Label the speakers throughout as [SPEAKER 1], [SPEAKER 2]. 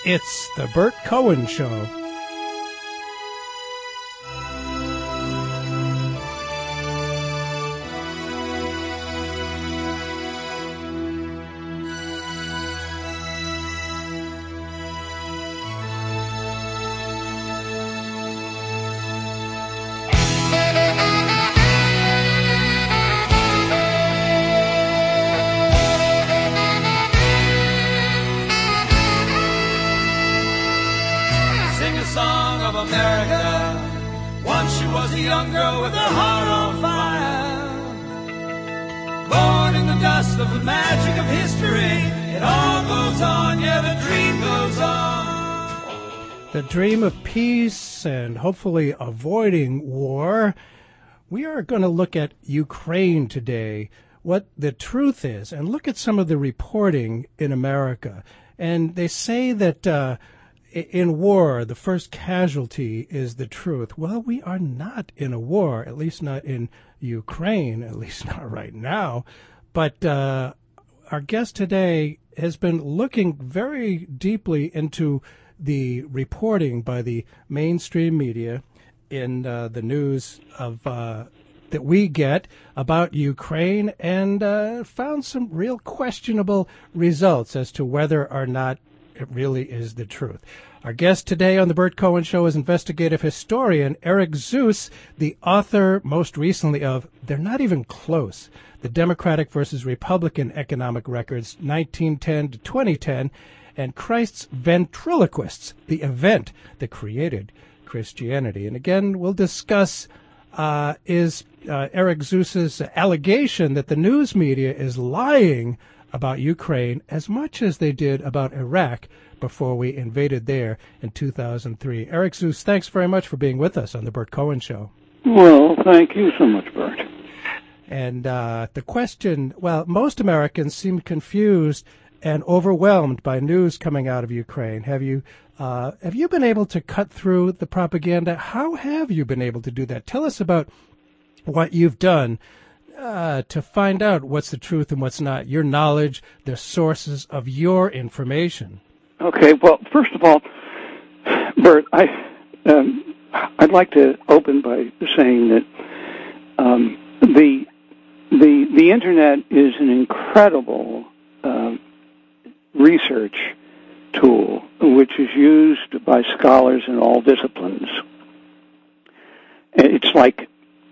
[SPEAKER 1] It's the Bert Cohen Show. The dream of peace and hopefully avoiding war. We are going to look at Ukraine today, what the truth is, and look at some of the reporting in America. And they say that in war, the first casualty is the truth. Well, we are not in a war, at least not in Ukraine, at least not right now. But our guest today has been looking very deeply into the reporting by the mainstream media in the news of that we get about Ukraine, and found some real questionable results as to whether or not it really is the truth. Our guest today on the Bert Cohen Show is investigative historian Eric Zuess, the author most recently of They're Not Even Close, The Democratic versus Republican Economic Records, 1910 to 2010, and Christ's Ventriloquists, the event that created Christianity. And again, we'll discuss Eric Zuess's allegation that the news media is lying about Ukraine as much as they did about Iraq before we invaded there in 2003. Eric Zuess, thanks very much for being with us on the Bert Cohen Show.
[SPEAKER 2] Well, thank you so much, Bert.
[SPEAKER 1] And the question, well, most Americans seem confused and overwhelmed by news coming out of Ukraine. Have you been able to cut through the propaganda? How have you been able to do that? Tell us about what you've done to find out what's the truth and what's not, your knowledge, the sources of your information.
[SPEAKER 2] Okay, well, first of all, Bert, I'd like to open by saying that the Internet is an incredible research tool which is used by scholars in all disciplines. It's like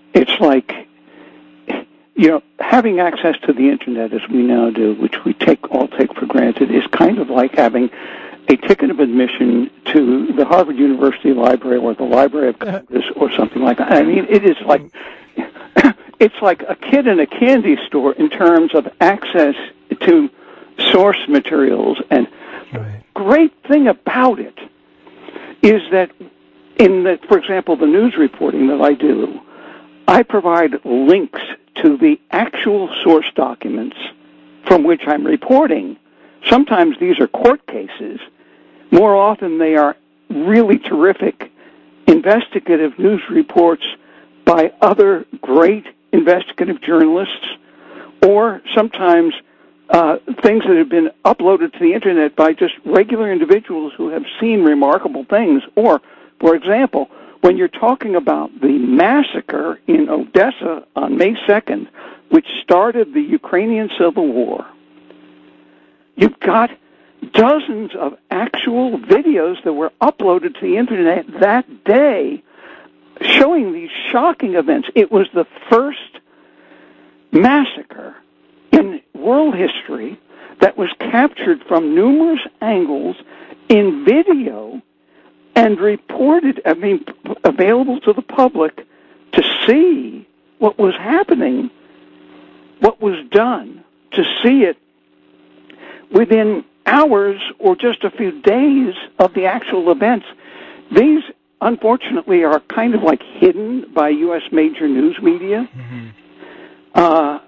[SPEAKER 2] having access to the Internet as we now do, which we all take for granted, is kind of like having a ticket of admission to the Harvard University Library or the Library of Congress or something like that. I mean, it is like it's like a kid in a candy store in terms of access to source materials. And
[SPEAKER 1] right.
[SPEAKER 2] Great thing about it is that for example, the news reporting that I do, I provide links to the actual source documents from which I'm reporting. Sometimes these are court cases. More often they are really terrific investigative news reports by other great investigative journalists, or sometimes things that have been uploaded to the Internet by just regular individuals who have seen remarkable things. Or, for example, when you're talking about the massacre in Odessa on May 2nd, which started the Ukrainian Civil War, you've got dozens of actual videos that were uploaded to the Internet that day showing these shocking events. It was the first massacre in world history that was captured from numerous angles in video and reported, available to the public to see what was happening, what was done, to see it within hours or just a few days of the actual events. These, unfortunately, are kind of like hidden by U.S. major news media. Mm-hmm.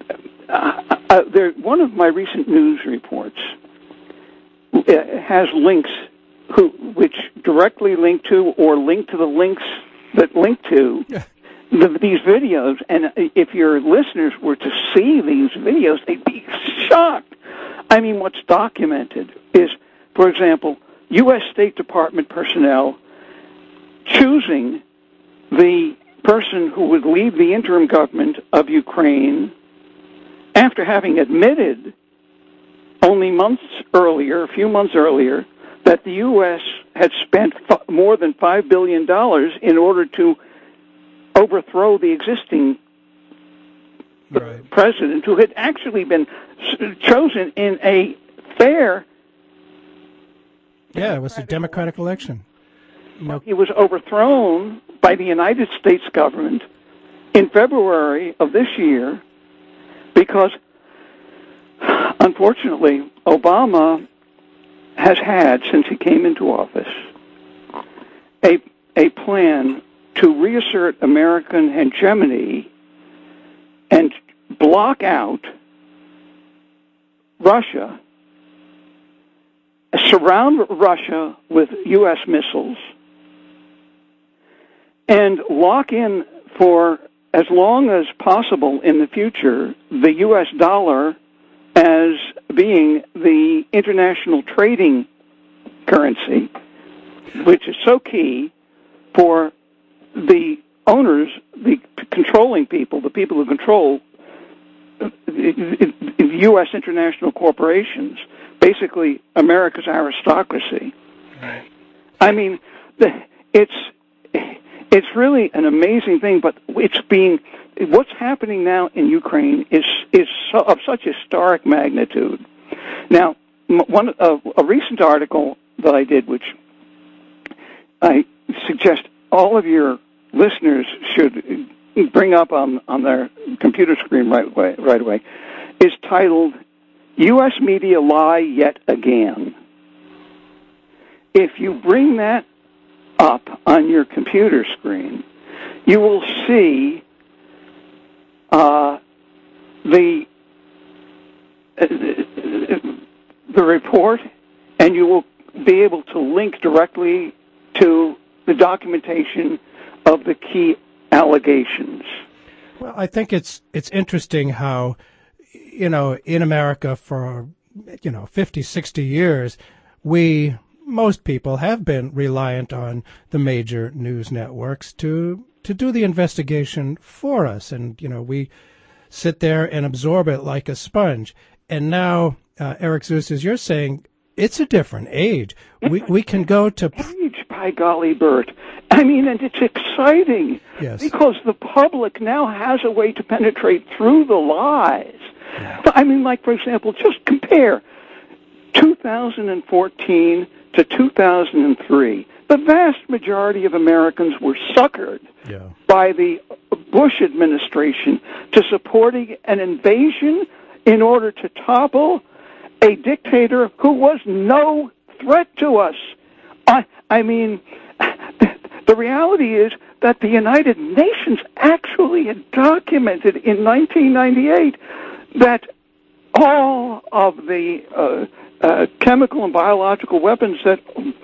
[SPEAKER 2] One of my recent news reports has links which directly link to or link to the links that link to these videos. And if your listeners were to see these videos, they'd be shocked. I mean, what's documented is, for example, U.S. State Department personnel choosing the person who would lead the interim government of Ukraine after having admitted only a few months earlier, that the U.S. had spent more than $5 billion in order to overthrow the existing president, who had actually been chosen in a fair...
[SPEAKER 1] Yeah, it was a democratic election.
[SPEAKER 2] No. He was overthrown by the United States government in February of this year because, unfortunately, Obama has had, since he came into office, a plan to reassert American hegemony and block out Russia, surround Russia with U.S. missiles, and lock in for as long as possible in the future the U.S. dollar as being the international trading currency, which is so key for the owners, the controlling people, the people who control U.S. international corporations, basically America's aristocracy.
[SPEAKER 1] Right.
[SPEAKER 2] I mean, it's really an amazing thing, but what's happening now in Ukraine is of such historic magnitude. Now, a recent article that I did, which I suggest all of your listeners should bring up on their computer screen right away, is titled "U.S. Media Lie Yet Again." If you bring that up on your computer screen, you will see the report, and you will be able to link directly to the documentation of the key allegations.
[SPEAKER 1] Well, I think it's interesting how, in America for, 50, 60 years, most people have been reliant on the major news networks to do the investigation for us. And, we sit there and absorb it like a sponge. And now, Eric Zeus, as you're saying, it's a different age. We can go to...
[SPEAKER 2] Age, by golly, Bert. I mean, and it's exciting.
[SPEAKER 1] Yes.
[SPEAKER 2] Because the public now has a way to penetrate through the lies.
[SPEAKER 1] Yeah.
[SPEAKER 2] I mean, like, for example, just compare 2014 to 2003. The vast majority of Americans were suckered by the Bush administration to supporting an invasion in order to topple a dictator who was no threat to us. I mean, the reality is that the United Nations actually had documented in 1998 that all of the chemical and biological weapons that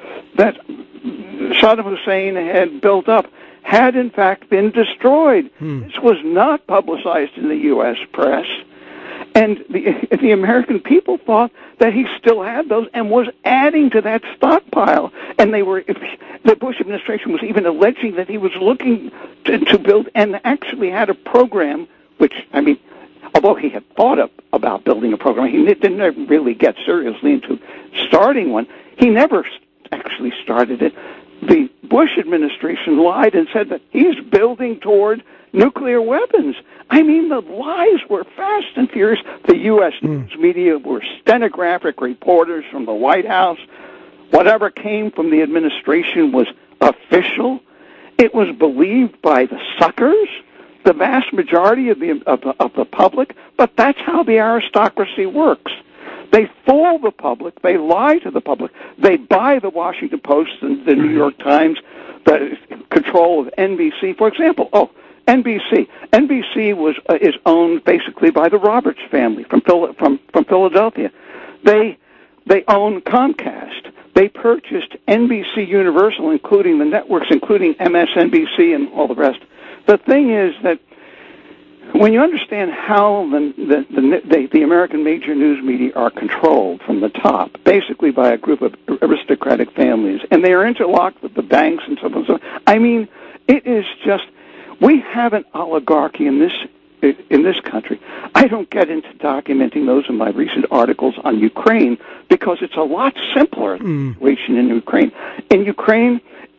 [SPEAKER 2] Saddam Hussein had built up had in fact been destroyed. This was not publicized in the U.S. press. And the American people thought that he still had those and was adding to that stockpile. And the Bush administration was even alleging that he was looking to build and actually had a program, which, I mean, although he had thought about building a program, he didn't really get seriously into starting one. He never actually started it. The Bush administration lied and said that he's building toward nuclear weapons. I mean, the lies were fast and furious. The U.S. news media were stenographic reporters from the White House. Whatever came from the administration was official. It was believed by the suckers, the vast majority of the public, but that's how the aristocracy works. They fool the public. They lie to the public. They buy the Washington Post and the New York Times, the control of NBC. For example, NBC. NBC is owned basically by the Roberts family from Philadelphia. They own Comcast. They purchased NBC Universal, including the networks, including MSNBC and all the rest. The thing is that when you understand how the American major news media are controlled from the top, basically by a group of aristocratic families, and they are interlocked with the banks and so on and so on, I mean, it is just, we have an oligarchy in this country. I don't get into documenting those in my recent articles on Ukraine because it's a lot simpler situation in Ukraine. In Ukraine,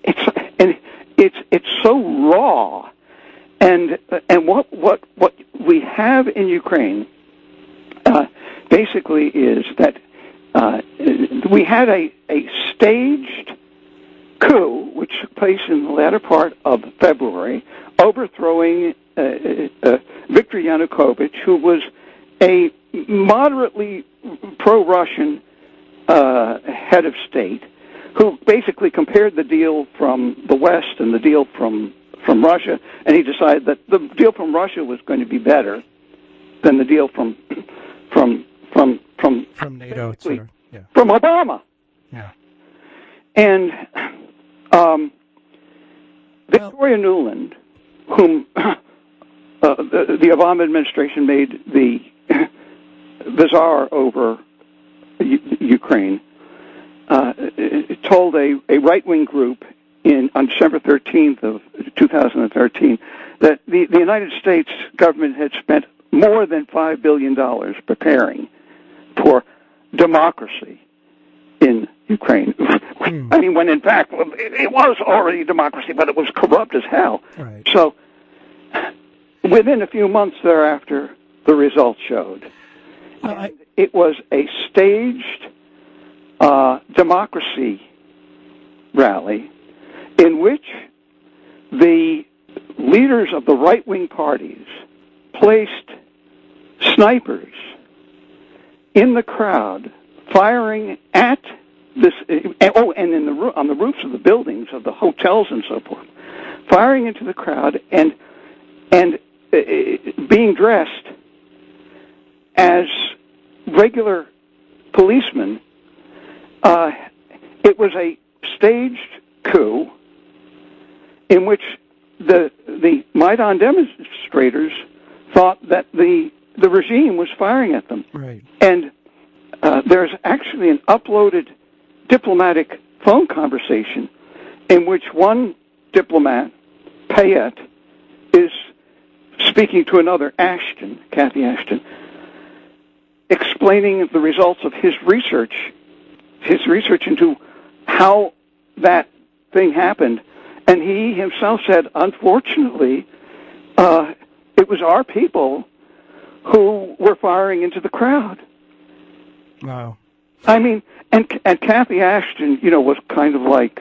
[SPEAKER 2] it's so raw. And what we have in Ukraine basically is that we had a staged coup which took place in the latter part of February, overthrowing Viktor Yanukovych, who was a moderately pro-Russian head of state, who basically compared the deal from the West and the deal from Russia, and he decided that the deal from Russia was going to be better than the deal from
[SPEAKER 1] NATO, etc. Yeah.
[SPEAKER 2] From Obama.
[SPEAKER 1] Yeah.
[SPEAKER 2] And Victoria Nuland, whom the Obama administration made the czar over Ukraine, told a right-wing group on December 13th of 2013 that the United States government had spent more than $5 billion preparing for democracy in Ukraine. I mean, when in fact it was already democracy, but it was corrupt as hell.
[SPEAKER 1] Right.
[SPEAKER 2] So within a few months thereafter, the results showed. It was a staged democracy rally in which the leaders of the right-wing parties placed snipers in the crowd, firing at this. And on the roofs of the buildings of the hotels and so forth, firing into the crowd and being dressed as regular policemen. It was a staged coup in which the Maidan demonstrators thought that the regime was firing at them.
[SPEAKER 1] Right.
[SPEAKER 2] And there's actually an uploaded diplomatic phone conversation in which one diplomat, Payette, is speaking to another, Ashton, Cathy Ashton, explaining the results of his research into how that thing happened. And he himself said, unfortunately, it was our people who were firing into the crowd.
[SPEAKER 1] Wow.
[SPEAKER 2] I mean, and Cathy Ashton, was kind of like,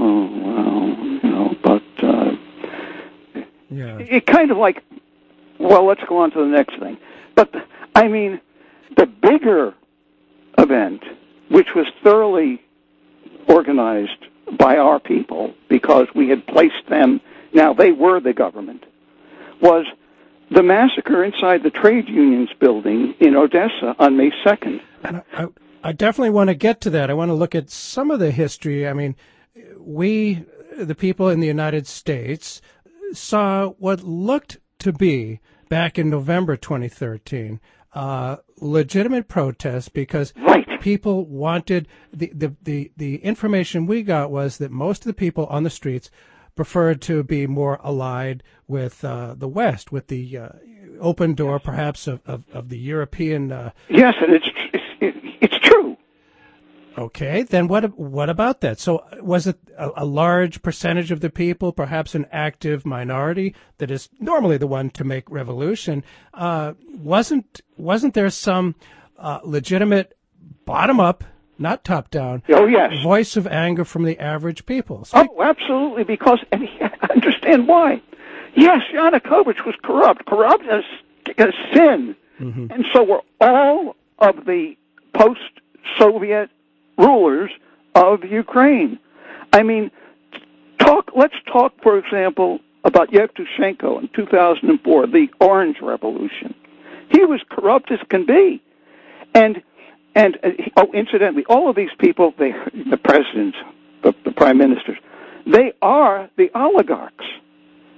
[SPEAKER 2] but
[SPEAKER 1] yeah.
[SPEAKER 2] It kind of like, well, let's go on to the next thing. But, I mean, the bigger event, which was thoroughly organized by our people because we had placed them, now they were the government, was the massacre inside the trade unions building in Odessa on May 2nd.
[SPEAKER 1] And I definitely want to get to that. I want to look at some of the history. I mean, we, the people in the United States, saw what looked to be, back in November 2013, legitimate protests because people wanted the information we got was that most of the people on the streets preferred to be more allied with the West, with the open door, perhaps of the European.
[SPEAKER 2] Yes, and it's true.
[SPEAKER 1] Okay, then what about that? So was it a large percentage of the people, perhaps an active minority that is normally the one to make revolution? Wasn't there some legitimate bottom-up, not top-down, voice of anger from the average people?
[SPEAKER 2] Oh, absolutely, because and I understand why. Yes, Yanukovych was corrupt as sin, and so were all of the post-Soviet rulers of Ukraine. I mean, let's talk, for example, about Yevtushenko in 2004, the Orange Revolution. He was corrupt as can be. And incidentally, all of these people, the presidents, the prime ministers, they are the oligarchs.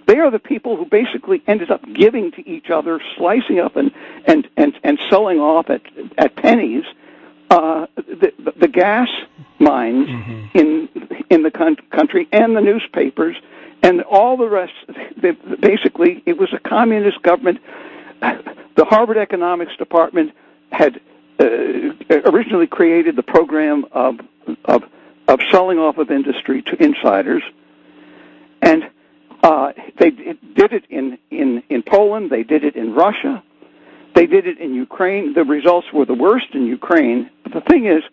[SPEAKER 2] They are the people who basically ended up giving to each other, slicing up and selling off at pennies the gas mines in the country and the newspapers and all the rest. Basically, it was a communist government. The Harvard Economics Department had originally created the program of selling off of industry to insiders, and they did it in Poland. They did it in Russia. They did it in Ukraine. The results were the worst in Ukraine. But the thing is,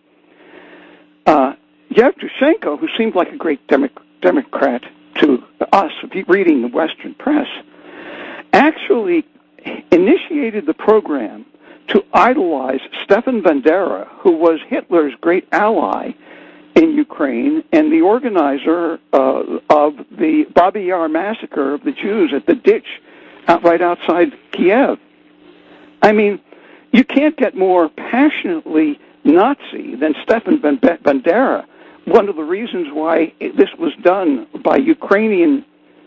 [SPEAKER 2] Yevtushenko, who seemed like a great Democrat to us, reading the Western press, actually initiated the program to idolize Stefan Bandera, who was Hitler's great ally in Ukraine and the organizer of the Babi Yar massacre of the Jews at the ditch right outside Kiev. I mean, you can't get more passionately Nazi than Stefan Bandera. One of the reasons why this was done by Ukrainian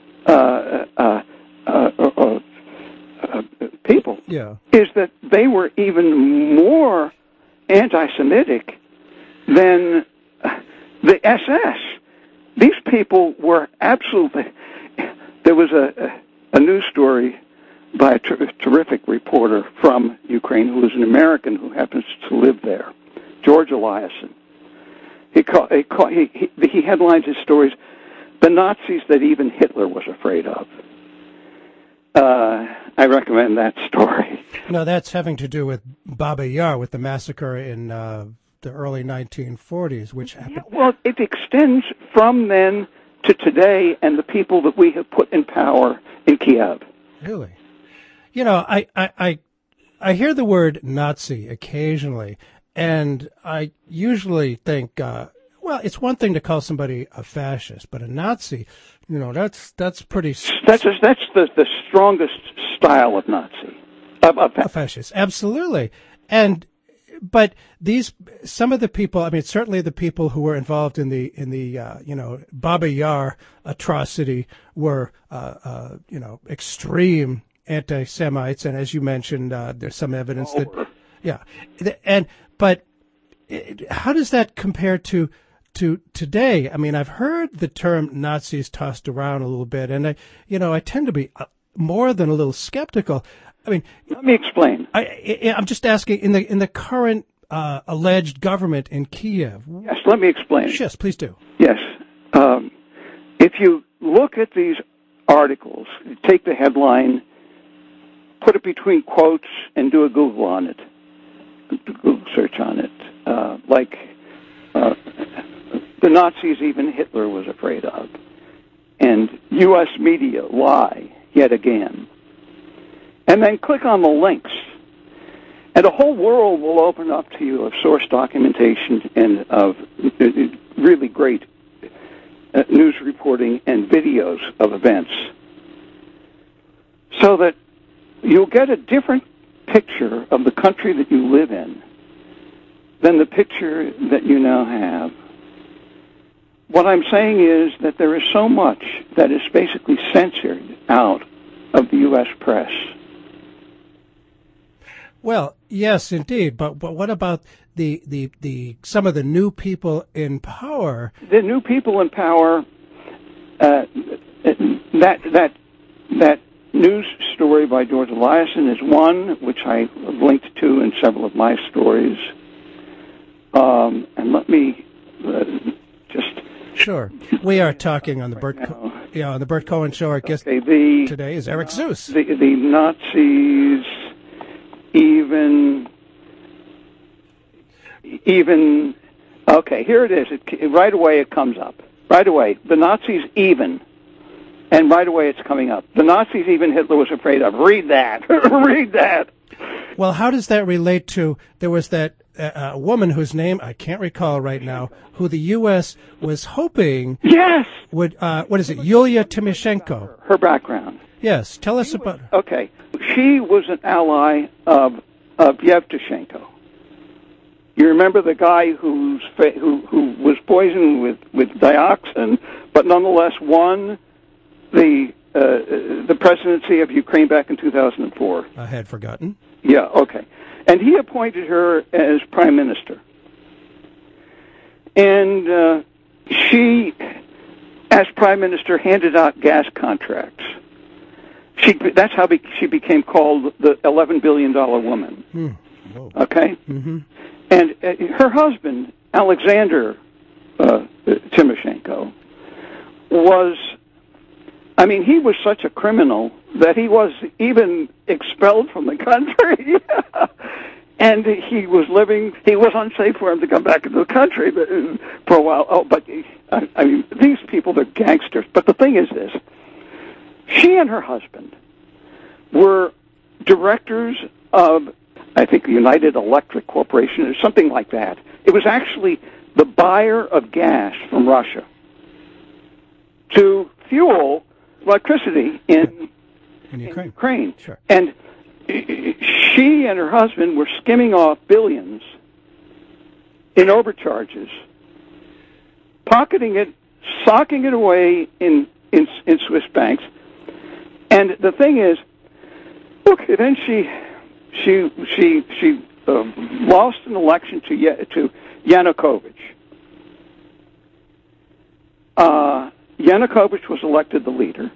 [SPEAKER 2] people is that they were even more anti-Semitic than the SS. These people were absolutely... There was a news story by a terrific reporter from Ukraine who was an American who happens to live there, George Eliasson. He headlines his stories, "The Nazis That Even Hitler Was Afraid Of." I recommend that story.
[SPEAKER 1] No, that's having to do with Babi Yar, with the massacre in the early 1940s, which happened.
[SPEAKER 2] Yeah, well, it extends from then to today and the people that we have put in power in Kiev.
[SPEAKER 1] Really? You know, I hear the word Nazi occasionally, and I usually think, well, it's one thing to call somebody a fascist, but a Nazi, you know, that's pretty.
[SPEAKER 2] That's the strongest style of Nazi.
[SPEAKER 1] A fascist, absolutely. But some of the people, I mean, certainly the people who were involved in the Babi Yar atrocity were, extreme anti-Semites, and as you mentioned, there's some evidence but how does that compare to today? I mean, I've heard the term Nazis tossed around a little bit, and I tend to be more than a little skeptical. I mean,
[SPEAKER 2] let me explain.
[SPEAKER 1] I'm just asking, in the current alleged government in Kiev.
[SPEAKER 2] Yes, let me explain.
[SPEAKER 1] Yes, please do.
[SPEAKER 2] Yes. If you look at these articles, take the headline, put it between quotes, and do a Google on it, Google search on it, the Nazis even Hitler was afraid of, and U.S. media lie yet again. And then click on the links, and a whole world will open up to you of source documentation and of really great news reporting and videos of events, so that you'll get a different picture of the country that you live in than the picture that you now have. What I'm saying is that there is so much that is basically censored out of the U.S. press.
[SPEAKER 1] Well, yes, indeed. But what about the some of the new people in power?
[SPEAKER 2] The new people in power. That news story by George Eliasson is one which I linked to in several of my stories. And let me just.
[SPEAKER 1] Sure. We are talking on the on the Bert Cohen Show. Our guest today is Eric Zeus.
[SPEAKER 2] The Nazis even okay, here it is. Right away it comes up. Right away. The Nazis even. And right away it's coming up. The Nazis even Hitler was afraid of. Read that. Read that.
[SPEAKER 1] Well, how does that relate to, there was that woman whose name I can't recall right now, who the U.S. was hoping would, what is it, Yulia Tymoshenko.
[SPEAKER 2] Her background.
[SPEAKER 1] Yes, tell us about her.
[SPEAKER 2] Okay. She was an ally of Yevtushenko. You remember the guy who was poisoned with dioxin, but nonetheless won the the presidency of Ukraine back in 2004.
[SPEAKER 1] I had forgotten.
[SPEAKER 2] Yeah, okay. And he appointed her as prime minister. And she, as prime minister, handed out gas contracts. That's how she became called the $11 billion woman. Okay?
[SPEAKER 1] Mm-hmm.
[SPEAKER 2] And her husband, Alexander Timoshenko, he was such a criminal that he was even expelled from the country. And he was unsafe for him to come back into the country for a while. These people, they're gangsters. But the thing is this. She and her husband were directors of, I think, the United Electric Corporation or something like that. It was actually the buyer of gas from Russia to fuel electricity in Ukraine.
[SPEAKER 1] Sure.
[SPEAKER 2] And she and her husband were skimming off billions in overcharges, pocketing it, socking it away in Swiss banks. And the thing is, look, then she lost an election to Yanukovych. Yanukovych was elected the leader.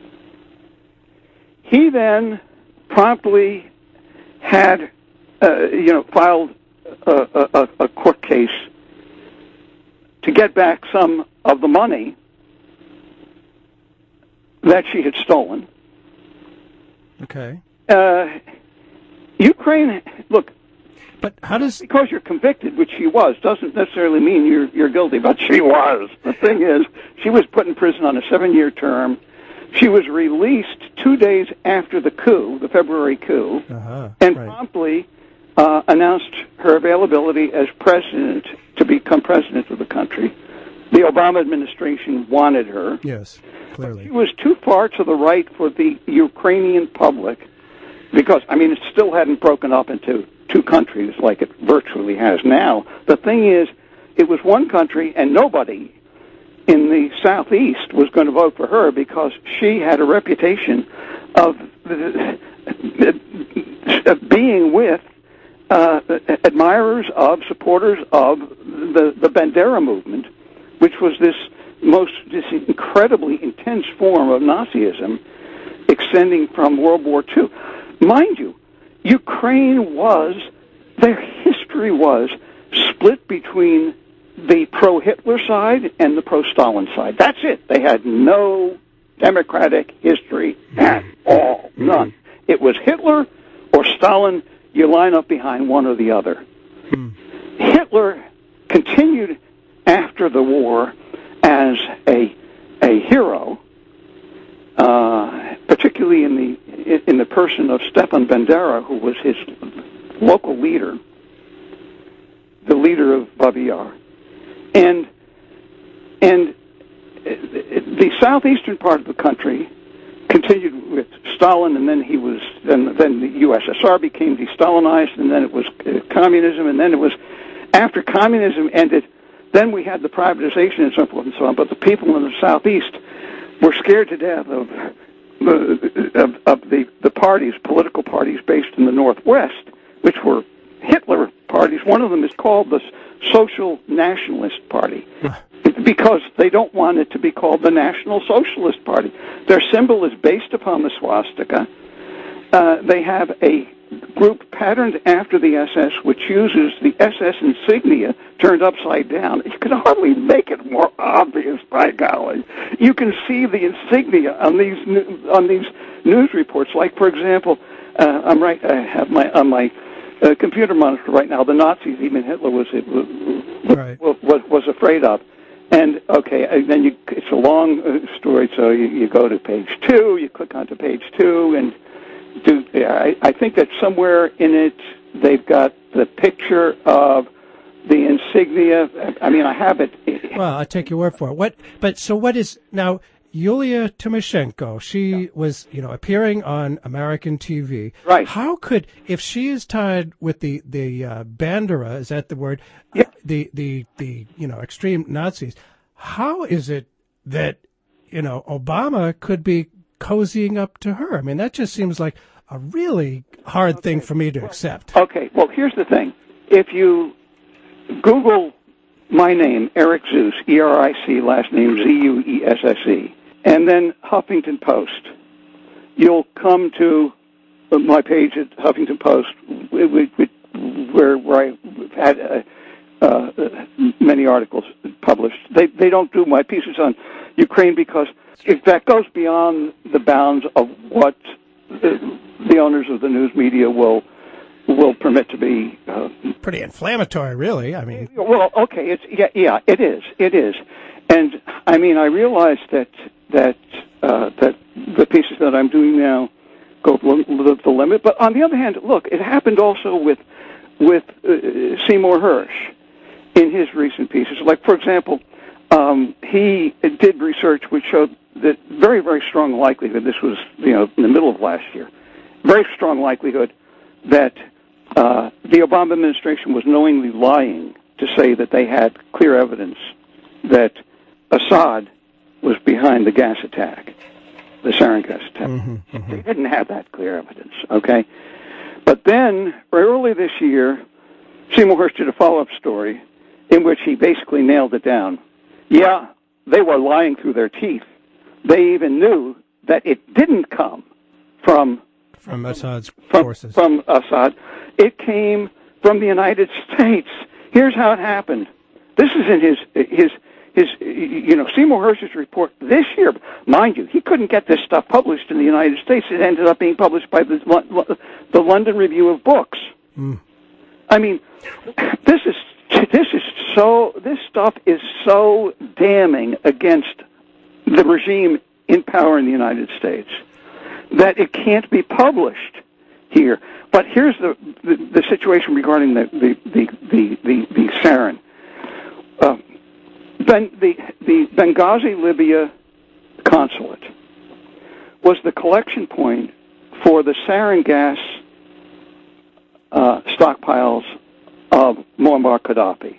[SPEAKER 2] He then promptly had, filed a court case to get back some of the money that she had stolen.
[SPEAKER 1] Okay.
[SPEAKER 2] Ukraine, look.
[SPEAKER 1] But how does...
[SPEAKER 2] Because you're convicted, which she was, doesn't necessarily mean you're guilty, but she was. The thing is, she was put in prison on a 7-year term. She was released 2 days after the coup, the February coup, and promptly announced her availability as president to become president of the country. The Obama administration wanted her.
[SPEAKER 1] Yes, clearly.
[SPEAKER 2] She was too far to the right for the Ukrainian public because, it still hadn't broken up into two countries like it virtually has now. The thing is, it was one country, and nobody in the southeast was going to vote for her because she had a reputation of being with admirers of, supporters of the Bandera movement, which was this incredibly intense form of Nazism extending from World War II. Mind you, Ukraine their history was split between the pro-Hitler side and the pro-Stalin side. That's it. They had no democratic history at all. None. It was Hitler or Stalin. You line up behind one or the other. Hitler continued after the war as a hero, particularly in the person of Stepan Bandera, who was his local leader, the leader of Babi Yar. And the southeastern part of the country continued with Stalin, and then then the USSR became de-Stalinized, and then it was communism, and then it was after communism ended, then we had the privatization and so forth and so on. But the people in the southeast were scared to death of the parties, political parties based in the Northwest, which were Hitler parties. One of them is called the Social Nationalist Party because they don't want it to be called the National Socialist Party. Their symbol is based upon the swastika. They have a group patterned after the SS, which uses the SS insignia turned upside down. You can hardly make it more obvious, by golly. You can see the insignia on these news reports. Like, for example, I have on my computer monitor right now the Nazis, even Hitler was afraid of. And then it's a long story. So you go to page 2, you click onto page 2, and I think that somewhere in it they've got the picture of the insignia. I have it.
[SPEAKER 1] Well, I take your word for it. What is now? Yulia Tymoshenko, she was, appearing on American TV.
[SPEAKER 2] Right.
[SPEAKER 1] How could, if she is tied with the Bandera, is that the word?
[SPEAKER 2] Yeah.
[SPEAKER 1] The extreme Nazis, how is it that, Obama could be cozying up to her. I mean, that just seems like a really hard thing for me to accept.
[SPEAKER 2] Okay, well, here's the thing. If you Google my name, Eric Zeus, E-R-I-C, last name Z-U-E-S-S-E, and then Huffington Post, you'll come to my page at Huffington Post, where I had many articles published. They don't do my pieces on Ukraine because that goes beyond the bounds of what the owners of the news media will permit to be
[SPEAKER 1] pretty inflammatory, really. I mean,
[SPEAKER 2] well, okay, it is, and I mean, I realize that the pieces that I'm doing now go the limit. But on the other hand, look, it happened also with Seymour Hersh in his recent pieces. Like, for example, he did research which showed that very, very strong likelihood. This was in the middle of last year. Very strong likelihood that the Obama administration was knowingly lying to say that they had clear evidence that Assad was behind the gas attack, the sarin gas attack. They didn't have that clear evidence, okay? But then, early this year, Seymour Hersh did a follow-up story in which he basically nailed it down. Yeah, they were lying through their teeth. They even knew that it didn't come from
[SPEAKER 1] Assad's forces.
[SPEAKER 2] From Assad. It came from the United States. Here's how it happened. This is in his Seymour Hersh's report this year. Mind you, he couldn't get this stuff published in the United States. It ended up being published by the London Review of Books. I mean, this stuff is so damning against the regime in power in the United States that it can't be published here. But here's the situation regarding the sarin. The Benghazi, Libya consulate was the collection point for the sarin gas stockpiles of Muammar Gaddafi.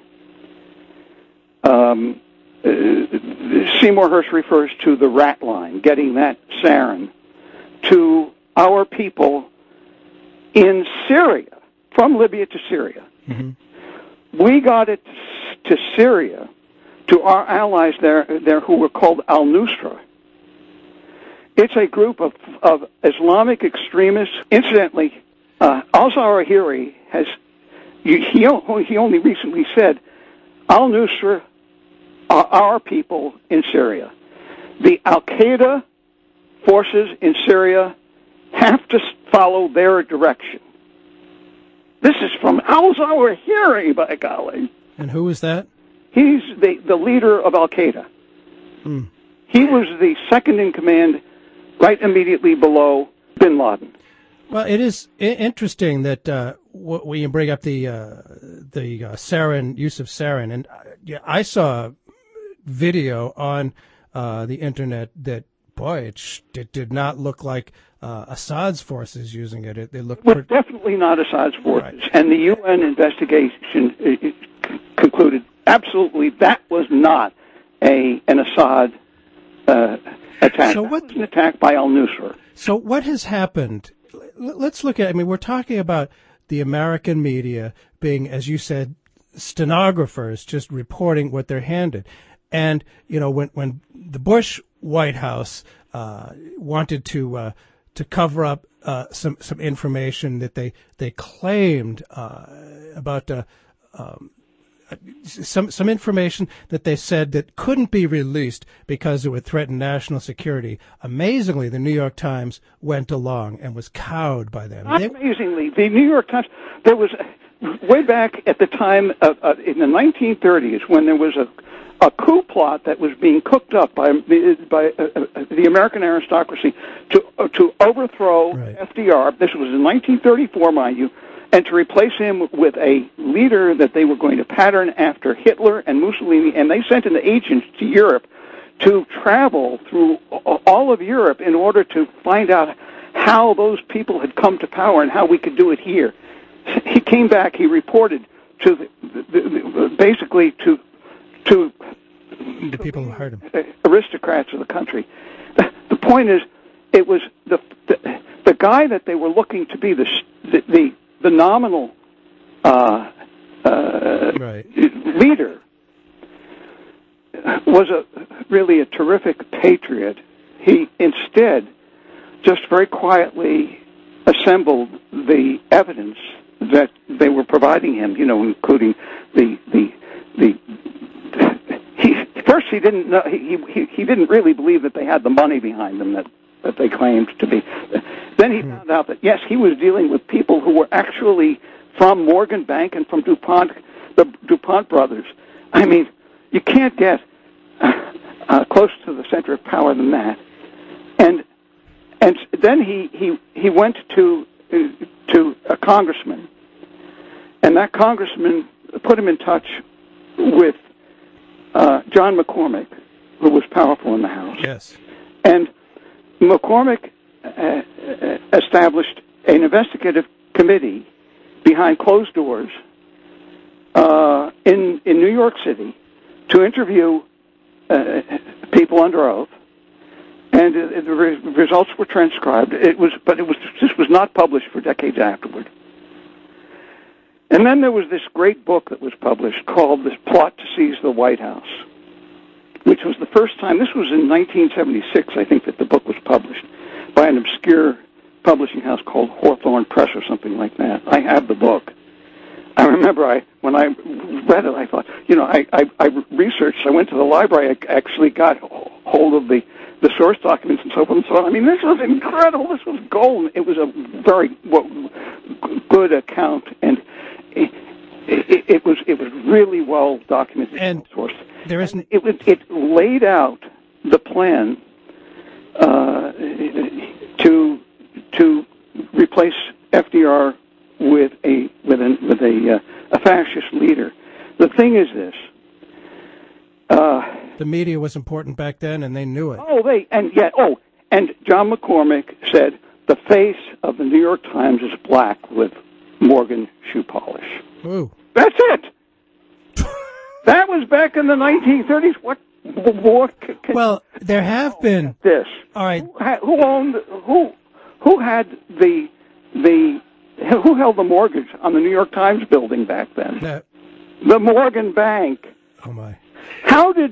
[SPEAKER 2] Seymour Hersh refers to the rat line, getting that sarin to our people in Syria, from Libya to Syria. We got it to Syria, to our allies there who were called Al-Nusra. It's a group of Islamic extremists. Incidentally, al-Zawahiri he only recently said, Al-Nusra are our people in Syria. The Al-Qaeda forces in Syria have to follow their direction. This is from al-Zawahiri, by golly.
[SPEAKER 1] And who is that?
[SPEAKER 2] He's the leader of Al-Qaeda. He was the second in command, right immediately below bin Laden.
[SPEAKER 1] Well, it is interesting that when you bring up the sarin, use of sarin, and I saw video on the internet that, boy, it did not look like Assad's forces using it. It looked
[SPEAKER 2] definitely not Assad's forces.
[SPEAKER 1] Right.
[SPEAKER 2] And the UN investigation concluded absolutely that was not an Assad attack. So what, an attack by al-Nusra.
[SPEAKER 1] So what has happened? Let's look at, we're talking about the American media being, as you said, stenographers just reporting what they're handed. And, when the Bush White House wanted to cover up some information that they claimed about some information that they said that couldn't be released because it would threaten national security. Amazingly, the New York Times went along and was cowed by them.
[SPEAKER 2] Amazingly, the New York Times, there was, way back at the time, in the 1930s, when there was a coup plot that was being cooked up by the American aristocracy to overthrow FDR. This was in 1934, mind you, and to replace him with a leader that they were going to pattern after Hitler and Mussolini, and they sent an agent to Europe to travel through all of Europe in order to find out how those people had come to power and how we could do it here. He came back, he reported to basically to
[SPEAKER 1] the people who heard him,
[SPEAKER 2] aristocrats of the country. The point is, it was the guy that they were looking to be the nominal
[SPEAKER 1] right.
[SPEAKER 2] leader was really a terrific patriot. He instead just very quietly assembled the evidence that they were providing him, including first he didn't know, he didn't really believe that they had the money behind them that they claimed to be. Then he found out that yes, he was dealing with people who were actually from Morgan Bank and from DuPont, the DuPont brothers. I mean, you can't get close to the center of power than that. And then he went to a congressman, and that congressman put him in touch with John McCormick, who was powerful in the House.
[SPEAKER 1] Yes.
[SPEAKER 2] And McCormick established an investigative committee behind closed doors in New York City to interview people under oath, and the results were transcribed. This was not published for decades afterward. And then there was this great book that was published called "The Plot to Seize the White House," which was the first time. This was in 1976, I think, that the book was published by an obscure publishing house called Hawthorne Press or something like that. I have the book. I remember when I read it, I thought, I researched. I went to the library. I actually got hold of the source documents and so forth and so on. I mean, this was incredible. This was gold. It was a very good account, and it was really well documented.
[SPEAKER 1] And
[SPEAKER 2] source.
[SPEAKER 1] There isn't.
[SPEAKER 2] It laid out the plan to replace FDR with a fascist leader. The thing is this.
[SPEAKER 1] The media was important back then, and they knew it.
[SPEAKER 2] And John McCormick said the face of the New York Times is black with Morgan shoe polish.
[SPEAKER 1] Ooh.
[SPEAKER 2] That's it. That was back in the 1930s. What more?
[SPEAKER 1] Well, there have been
[SPEAKER 2] this.
[SPEAKER 1] All right.
[SPEAKER 2] Who held the mortgage on the New York Times building back then? The Morgan Bank.
[SPEAKER 1] Oh my!
[SPEAKER 2] How did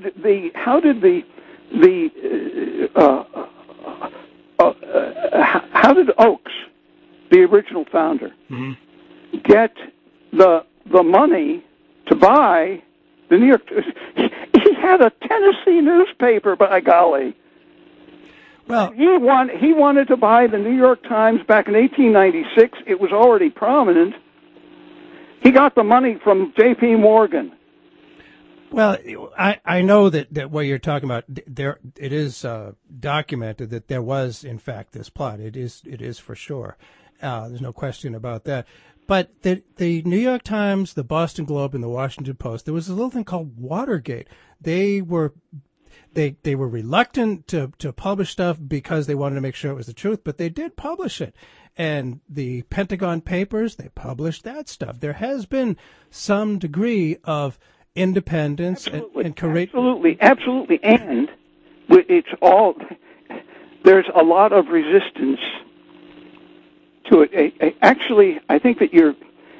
[SPEAKER 2] Oakes, the original founder, get the money to buy the New York? He had a Tennessee newspaper, by golly.
[SPEAKER 1] Well,
[SPEAKER 2] he wanted to buy the New York Times back in 1896. It was already prominent. He got the money from J.P. Morgan.
[SPEAKER 1] Well, I know that what you're talking about, there it is documented that there was in fact this plot. It is for sure. There's no question about that. But the New York Times, the Boston Globe, and the Washington Post, there was a little thing called Watergate. They were reluctant to publish stuff because they wanted to make sure it was the truth, but they did publish it. And the Pentagon Papers, they published that stuff. There has been some degree of independence and courage.
[SPEAKER 2] Absolutely. And it's all, there's a lot of resistance to it. Actually, I think that you're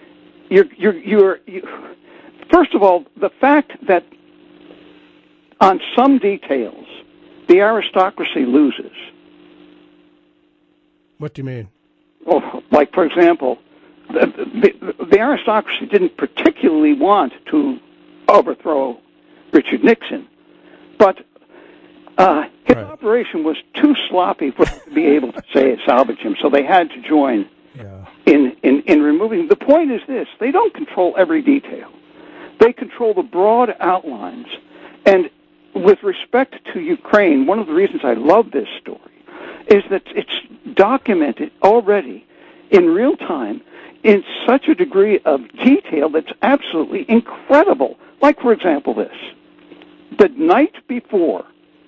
[SPEAKER 2] first of all, the fact that on some details, the aristocracy loses.
[SPEAKER 1] What do you mean?
[SPEAKER 2] Well, like, for example, the aristocracy didn't particularly want to overthrow Richard Nixon, but his operation was too sloppy for them to be able to salvage him, so they had to join in removing. The point is this: they don't control every detail. They control the broad outlines. And with respect to Ukraine, one of the reasons I love this story is that it's documented already in real time in such a degree of detail that's absolutely incredible. Like, for example, this. The night before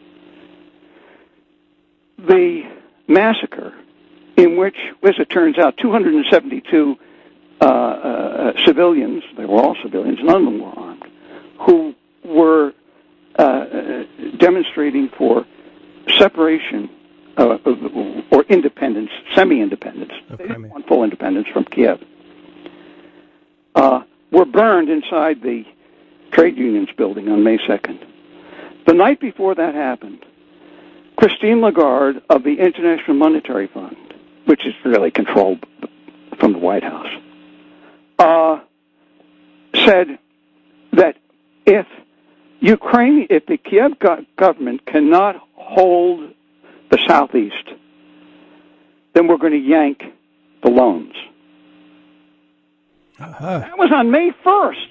[SPEAKER 2] the massacre, in which, as it turns out, 272 civilians, they were all civilians, none of them were armed, who were demonstrating for separation or independence, semi-independence. They didn't want full independence from Kiev. Were burned inside the trade unions building on May 2nd. The night before that happened, Christine Lagarde of the International Monetary Fund, which is really controlled from the White House, said that if the Kiev government cannot hold the Southeast, then we're going to yank the loans. That was on May 1st.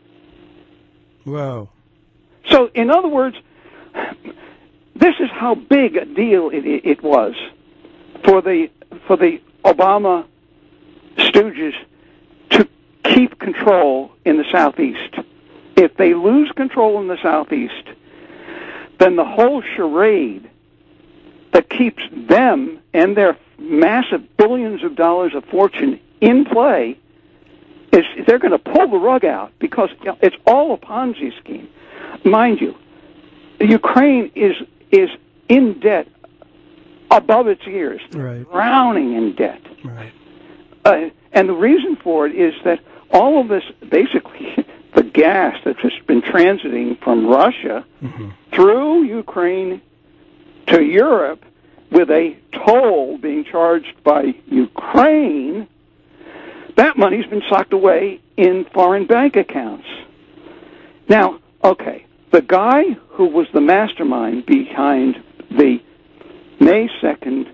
[SPEAKER 1] Whoa.
[SPEAKER 2] So, in other words, this is how big a deal it was for the Obama stooges to keep control in the Southeast. If they lose control in the Southeast, then the whole charade that keeps them and their massive billions of dollars of fortune in play is they're going to pull the rug out, because it's all a Ponzi scheme. Mind you, Ukraine is in debt above its ears, drowning in debt. Right. And the reason for it is that all of this, basically, the gas that's just been transiting from Russia through Ukraine to Europe, with a toll being charged by Ukraine, that money's been socked away in foreign bank accounts. Now, okay, the guy who was the mastermind behind the May 2nd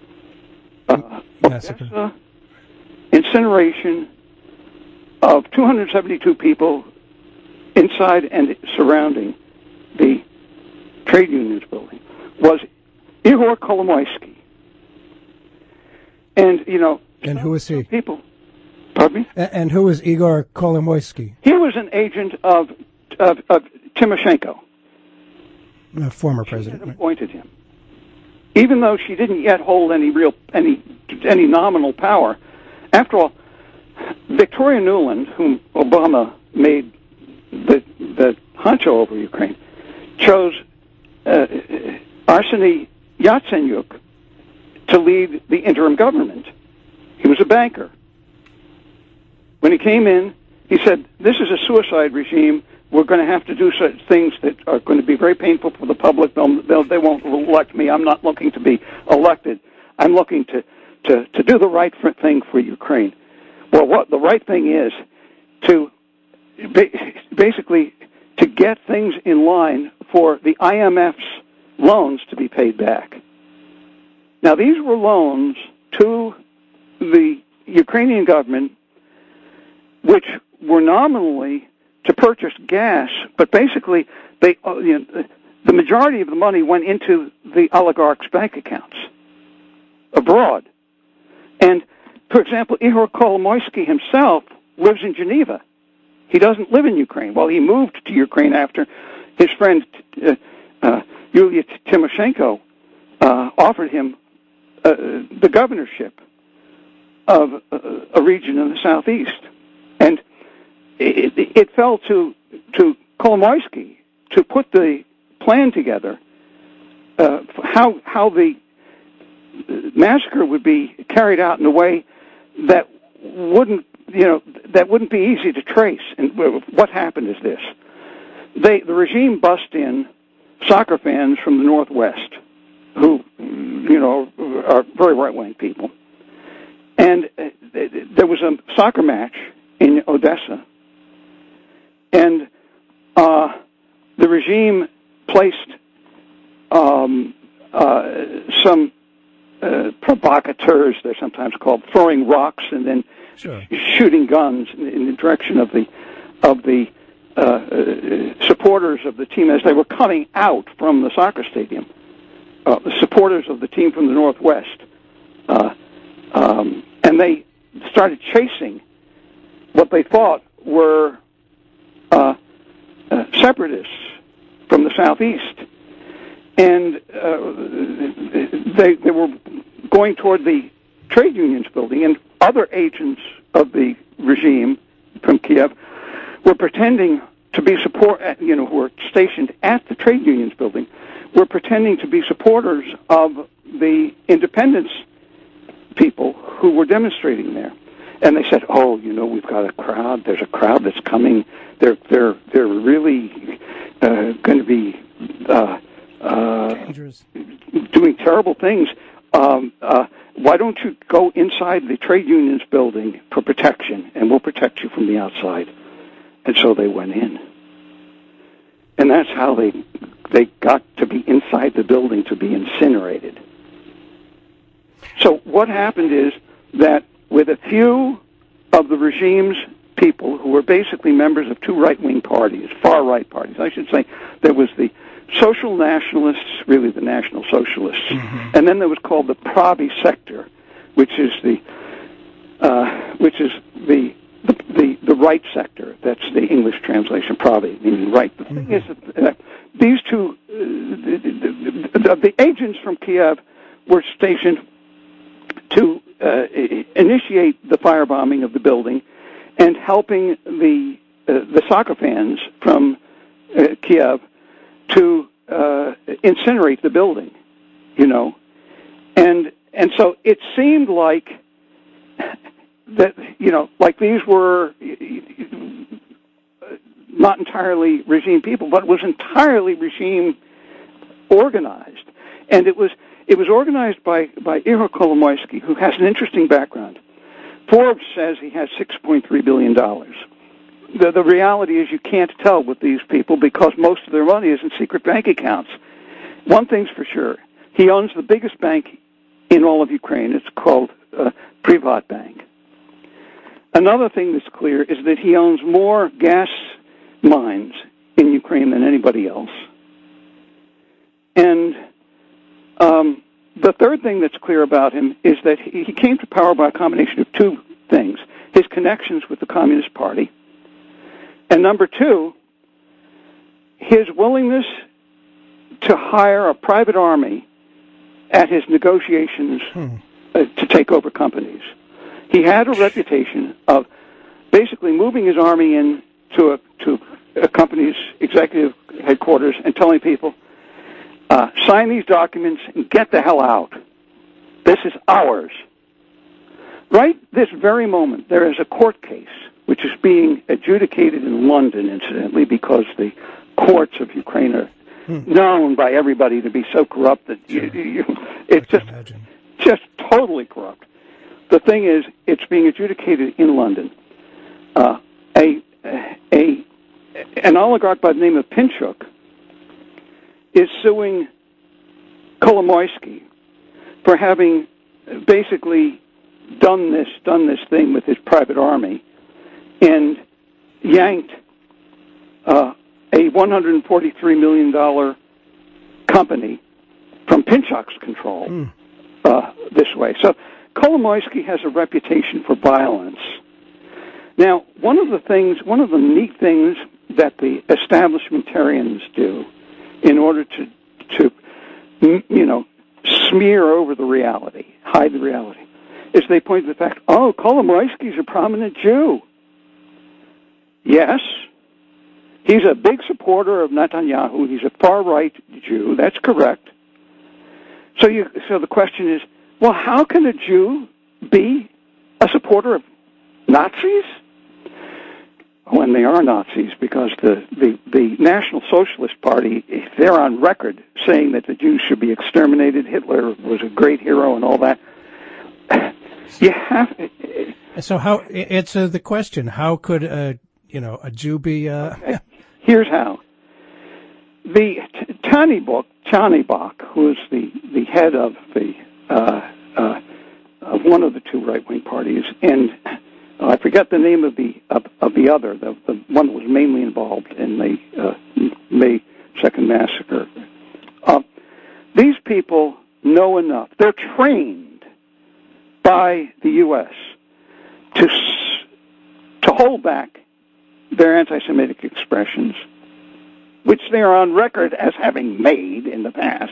[SPEAKER 2] Odessa incineration of 272 people inside and surrounding the trade unions building was Igor Kolomoisky. And,
[SPEAKER 1] And who is he?
[SPEAKER 2] People. Pardon me?
[SPEAKER 1] And who is Igor Kolomoisky?
[SPEAKER 2] He was an agent of Timoshenko.
[SPEAKER 1] A former president.
[SPEAKER 2] She had appointed him. Even though she didn't yet hold any nominal power. After all, Victoria Nuland, whom Obama made the honcho over Ukraine, chose Arseny Yatsenyuk to lead the interim government. He was a banker. When he came in, he said, "This is a suicide regime. We're going to have to do such things that are going to be very painful for the public. They won't elect me. I'm not looking to be elected. I'm looking to do the right thing for Ukraine." Well, what the right thing is to basically to get things in line for the IMF's loans to be paid back. Now, these were loans to the Ukrainian government, which were nominally to purchase gas, but basically the majority of the money went into the oligarchs' bank accounts abroad. And, for example, Igor Kolomoisky himself lives in Geneva. He doesn't live in Ukraine. Well, he moved to Ukraine after his friend Yulia Tymoshenko offered him the governorship of a region in the southeast. And it fell to Kolomoisky to put the plan together, how the massacre would be carried out in a way that wouldn't be easy to trace. And what happened is this: the regime bussed in soccer fans from the Northwest, who are very right-wing people, and there was a soccer match in Odessa, and the regime placed some provocateurs, they're sometimes called, throwing rocks and then shooting guns in the direction of the supporters of the team as they were coming out from the soccer stadium. The supporters of the team from the Northwest, and they started chasing what they thought were separatists from the Southeast. And they were going toward the trade unions building, and other agents of the regime from Kiev were pretending to be who were stationed at the trade unions building, were pretending to be supporters of the independence people who were demonstrating there. And they said, "Oh, we've got a crowd. There's a crowd that's coming. They're really going to be doing terrible things. Why don't you go inside the trade union's building for protection, and we'll protect you from the outside?" And so they went in, and that's how they got to be inside the building to be incinerated. So what happened is that with a few of the regime's people who were basically members of two right-wing parties, far-right parties, I should say, there was the Social Nationalists, really the National Socialists, and then there was called the Pravy sector, which is the right sector. That's the English translation, Pravy, meaning right. The thing is that these two, the agents from Kiev were stationed to initiate the firebombing of the building and helping the soccer fans from Kiev to incinerate the building, and so it seemed like that, like these were not entirely regime people, but it was entirely regime organized, and it was organized by Ihor Kolomoisky, who has an interesting background. Forbes says he has $6.3 billion. The reality is you can't tell with these people because most of their money is in secret bank accounts. One thing's for sure. He owns the biggest bank in all of Ukraine. It's called Privat Bank. Another thing that's clear is that he owns more gas mines in Ukraine than anybody else. And the third thing that's clear about him is that he came to power by a combination of two things: his connections with the Communist Party, and number two, his willingness to hire a private army at his negotiations to take over companies. He had a reputation of basically moving his army in to a company's executive headquarters and telling people, sign these documents and get the hell out. This is ours. Right this very moment, there is a court case which is being adjudicated in London, incidentally, because the courts of Ukraine are known by everybody to be so corrupt that it's just totally corrupt. The thing is, it's being adjudicated in London. An oligarch by the name of Pinchuk is suing Kolomoisky for having basically done this thing with his private army and yanked a $143 million company from Pinchuk's control this way. So Kolomoisky has a reputation for violence. Now, one of the neat things that the establishmentarians do in order to smear over the reality, hide the reality, is they point to the fact, Kolomoisky's a prominent Jew. Yes, he's a big supporter of Netanyahu. He's a far-right Jew. That's correct. So the question is, well, how can a Jew be a supporter of Nazis? When they are Nazis, because the National Socialist Party, they're on record saying that the Jews should be exterminated. Hitler was a great hero and all that. You have.
[SPEAKER 1] So how? It's the question: how could a Jew be?
[SPEAKER 2] Here's how. The Tannibok, who is the head of of one of the two right-wing parties, and I forget the name of the other, the one that was mainly involved in the May 2nd massacre. These people know enough. They're trained by the U.S. to hold back their anti-Semitic expressions, which they are on record as having made in the past.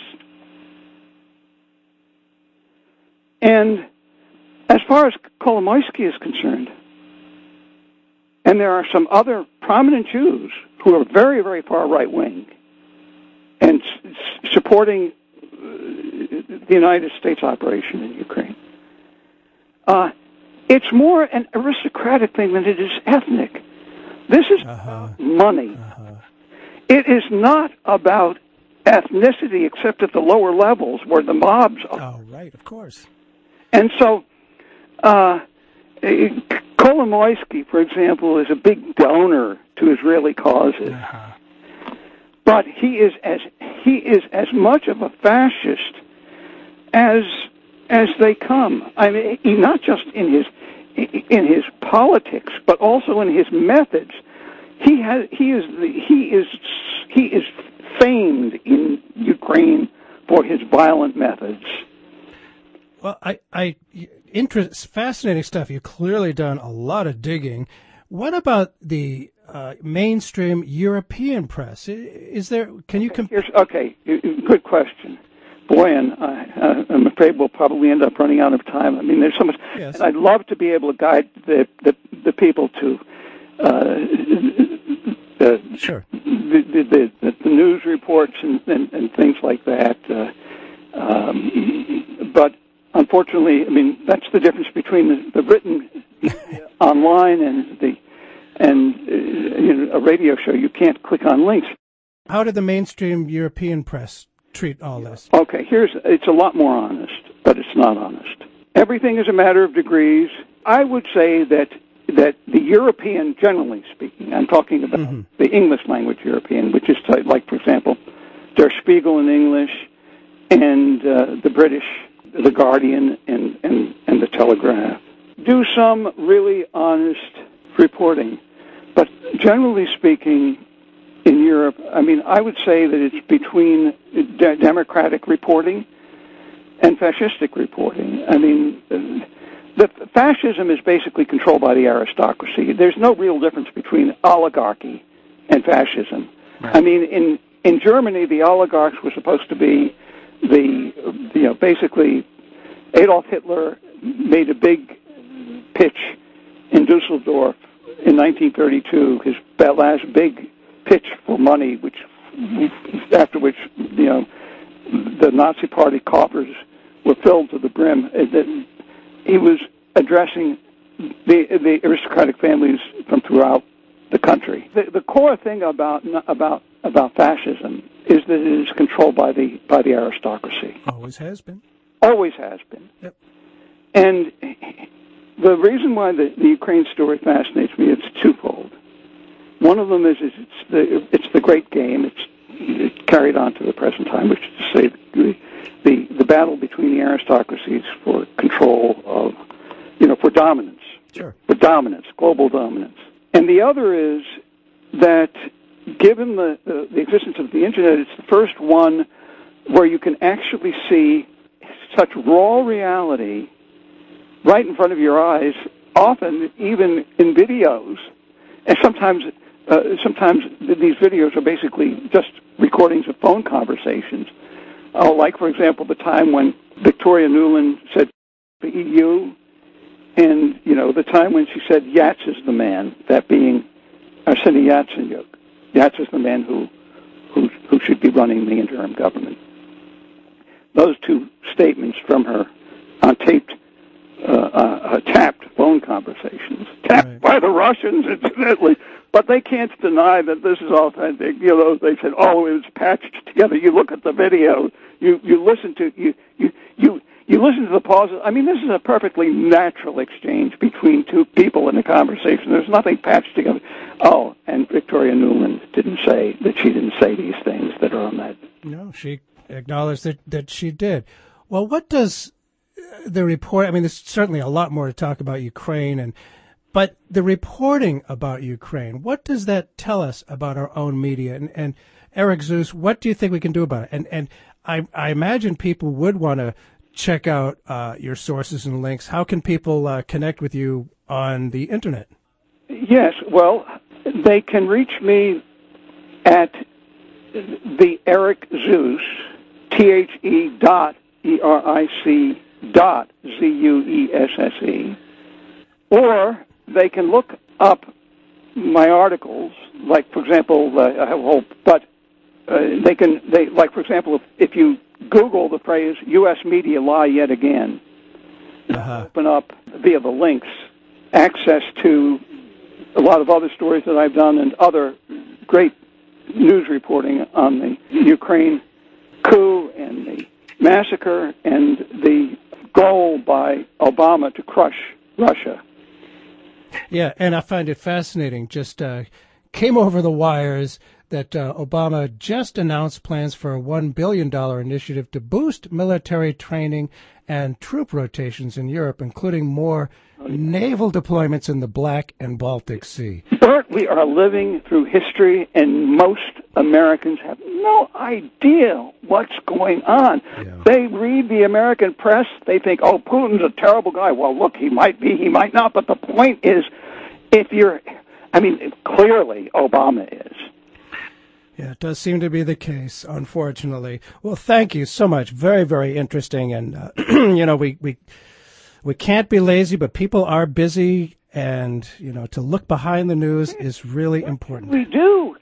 [SPEAKER 2] And as far as Kolomoisky is concerned, and there are some other prominent Jews who are very, very far right-wing and supporting the United States operation in Ukraine. It's more an aristocratic thing than it is ethnic. This is about money. It is not about ethnicity, except at the lower levels where the mobs are.
[SPEAKER 1] Oh, right, of course.
[SPEAKER 2] And so, Kolomoisky, for example, is a big donor to Israeli causes. But he is as much of a fascist as they come. I mean, not just in his politics, but also in his methods. He is famed in Ukraine for his violent methods.
[SPEAKER 1] Well, fascinating stuff. You've clearly done a lot of digging. What about the mainstream European press? Is there? Can you compare?
[SPEAKER 2] Okay, good question. Boy, and I'm afraid we'll probably end up running out of time. I mean, there's so much.
[SPEAKER 1] Yes.
[SPEAKER 2] And I'd love to be able to guide the people to
[SPEAKER 1] sure.
[SPEAKER 2] the news reports and things like that. But unfortunately, I mean, that's the difference between the written online and a radio show. You can't click on links.
[SPEAKER 1] How did the mainstream European press treat all this?
[SPEAKER 2] Okay, it's a lot more honest, but it's not honest. Everything is a matter of degrees. I would say that the European, generally speaking, I'm talking about the English language European, which is like, for example, Der Spiegel in English, and the British, The Guardian, and the Telegraph, do some really honest reporting. But generally speaking, in Europe, I mean, I would say that it's between democratic reporting and fascistic reporting. I mean, the fascism is basically controlled by the aristocracy. There's no real difference between oligarchy and fascism. Right. I mean, in Germany, the oligarchs were supposed to be basically Adolf Hitler made a big pitch in Dusseldorf in 1932, his last big pitch for money, after which the Nazi Party coffers were filled to the brim. He was addressing the aristocratic families from throughout the country. The core thing about fascism is that it is controlled by the aristocracy.
[SPEAKER 1] Always has been.
[SPEAKER 2] Always has been.
[SPEAKER 1] Yep. And
[SPEAKER 2] the reason why the Ukraine story fascinates me, it's twofold. One of them is it's the great game. It's carried on to the present time, which is to say the battle between the aristocracies for control of, for dominance.
[SPEAKER 1] Sure.
[SPEAKER 2] For dominance, global dominance. And the other is that given the existence of the Internet, it's the first one where you can actually see such raw reality right in front of your eyes, often even in videos. And sometimes these videos are basically just recordings of phone conversations. Like, for example, the time when Victoria Nuland said the EU, and, the time when she said Yats is the man, that being Arseniy Yatsenyuk. Yats is the man who should be running the interim government. Those two statements from her on tapped phone conversations, tapped by the Russians, incidentally, but they can't deny that this is authentic. They said, it was patched together. You look at the video, you listen to you listen to the pauses. I mean, this is a perfectly natural exchange between two people in a conversation. There's nothing patched together. Oh, and Victoria Nuland didn't say that she didn't say these things that are on that.
[SPEAKER 1] No, she acknowledged that she did. Well, what does the report? I mean, there's certainly a lot more to talk about Ukraine, but the reporting about Ukraine, what does that tell us about our own media? And Eric Zeus, what do you think we can do about it? And I imagine people would want to check out your sources and links. How can people connect with you on the Internet?
[SPEAKER 2] Yes, well, they can reach me at the Eric Zeus, THE.ERIC.ZUESSE, or they can look up my articles, like, for example, I have a whole, but for example, if you Google the phrase U.S. media lie yet again. Open up via the links access to a lot of other stories that I've done and other great news reporting on the Ukraine coup and the massacre and the goal by Obama to crush Russia.
[SPEAKER 1] Yeah, and I find it fascinating. Just came over the wires that Obama just announced plans for a $1 billion initiative to boost military training and troop rotations in Europe, including more naval deployments in the Black and Baltic Sea.
[SPEAKER 2] Bert, we are living through history, and most Americans have no idea what's going on. Yeah. They read the American press, they think, oh, Putin's a terrible guy. Well, look, he might be, he might not, but the point is, clearly Obama is.
[SPEAKER 1] Yeah, it does seem to be the case, unfortunately. Well, thank you so much. Very, very interesting. And, we can't be lazy, but people are busy. And, to look behind the news is really important.
[SPEAKER 2] We do.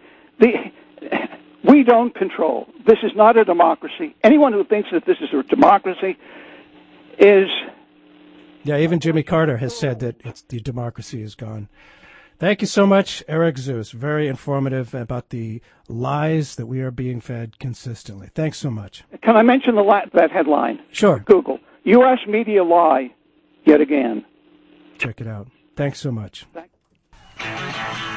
[SPEAKER 2] We don't control. This is not a democracy. Anyone who thinks that this is a democracy is...
[SPEAKER 1] Yeah, even Jimmy Carter has said that the democracy is gone. Thank you so much, Eric Zeus. Very informative about the lies that we are being fed consistently. Thanks so much.
[SPEAKER 2] Can I mention that headline?
[SPEAKER 1] Sure.
[SPEAKER 2] Google. U.S. media lie yet again.
[SPEAKER 1] Check it out. Thanks so much.
[SPEAKER 2] Thanks.